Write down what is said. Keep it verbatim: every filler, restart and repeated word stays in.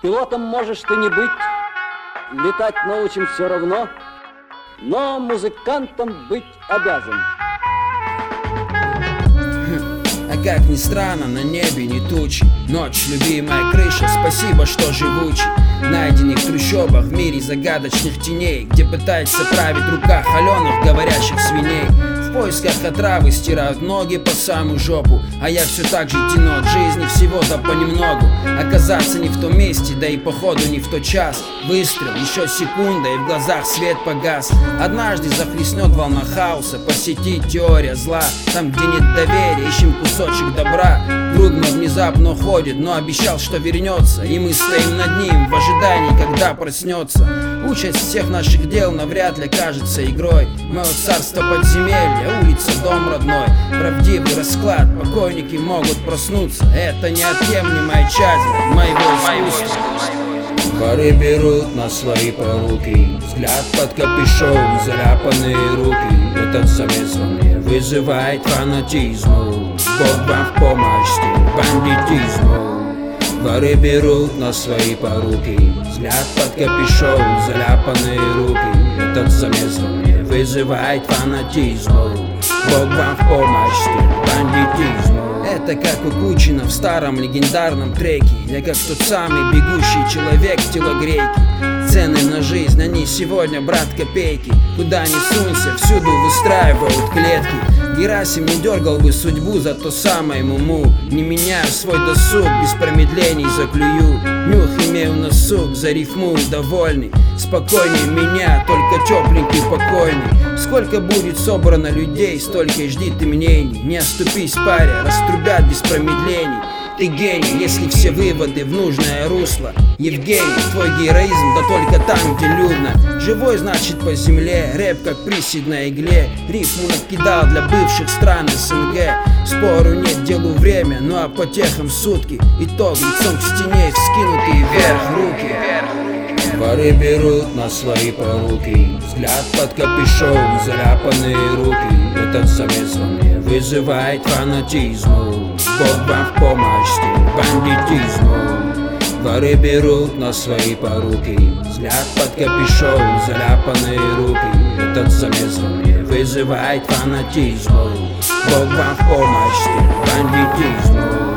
Пилотом можешь ты не быть, летать научим все равно, но музыкантом быть обязан. А как ни странно, на небе не тучи. Ночь, любимая крыша, спасибо, что живучий. Найденных в трущобах в мире загадочных теней, где пытается править в руках холеных говорящих свиней. В поисках отравы стирают ноги по самую жопу, а я все так же тяну от жизни всего-то понемногу. Оказаться не в том месте, да и походу не в тот час. Выстрел, еще секунда, и в глазах свет погас. Однажды захлестнет волна хаоса, посетит теория зла. Там, где нет доверия, ищем кусочек добра. Друг мой внезапно уходит, но обещал, что вернется, и мы стоим над ним в ожидании, когда проснется. Участь всех наших дел навряд ли кажется игрой. Мое царство подземелья, улица, дом родной. Правдивый расклад, покойники могут проснуться. Это неотъемлемая часть моего искусства. Воры берут на свои поруки, взгляд под капюшон, заляпанные руки. Этот самец во мне вызывает фанатизму. Бог вам в помощь, стиль бандитизму. Воры берут на свои поруки, взгляд под капюшон, заляпанные руки. Этот самец во мне вызывает фанатизму. Бог вам в помощь, стиль бандитизму. Это как у Кучина в старом легендарном треке. Я как тот самый бегущий человек в телогрейке. Цены на жизнь, они сегодня, брат, копейки. Куда ни сунься, всюду выстраивают клетки. Герасим не дергал бы судьбу за то самое муму. Не меняю свой досуг, без промедлений заклюю. Нюх имею на сук, за рифму довольный. Спокойнее меня, только тепленький покойный. Сколько будет собрано людей, столько и жди ты мнений. Не оступись, паря, раструбят без промедлений. Ты гений, если все выводы в нужное русло. Евгений, твой героизм, да только там, где людно. Живой, значит, по земле, рэп как приседь на игле. Рифму накидал для бывших стран СНГ. Спору нет, делу время, ну а потехам сутки. Итог лицом к стене, вскинутые вверх руки. Воры берут на свои поруки, взгляд под капюшон, заляпанные руки. Этот самец во мне вызывает фанатизму. Бог вам в помощь, стиль бандитизму. Воры берут на свои поруки, взгляд под капюшон, заляпанные руки. Этот самец во мне вызывает фанатизму. Бог вам в помощь, стиль бандитизму.